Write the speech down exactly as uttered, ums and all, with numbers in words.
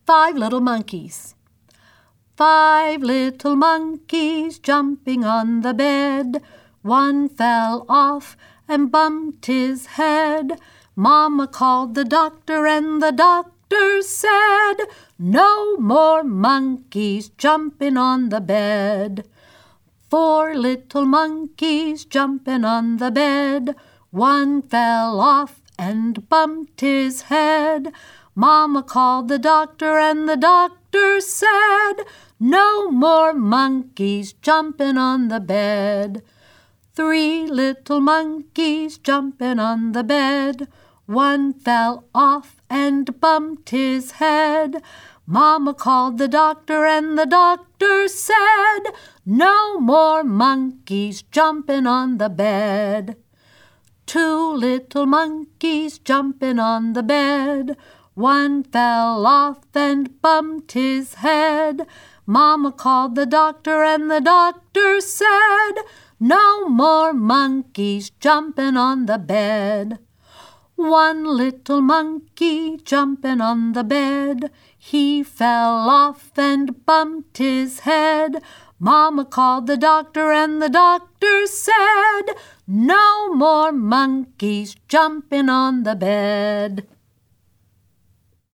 Five little monkeys. Five little monkeys jumping on the bed. One fell off and bumped his head. Mama called the doctor and the doctor said, "No more monkeys jumping on the bed." Four little monkeys jumping on the bed. One fell off and bumped his head. Mama called the doctor and the doctor said, "No more monkeys jumping on the bed." Three little monkeys jumping on the bed. One fell off and bumped his head. Mama called the doctor and the doctor said, "No more monkeys jumping on the bed." Two little monkeys jumping on the bed. One fell off and bumped his head. Mama called the doctor and the doctor said, "No more monkeys jumping on the bed." One little monkey jumping on the bed. He fell off and bumped his head. Mama called the doctor and the doctor said, "No more monkeys jumping on the bed."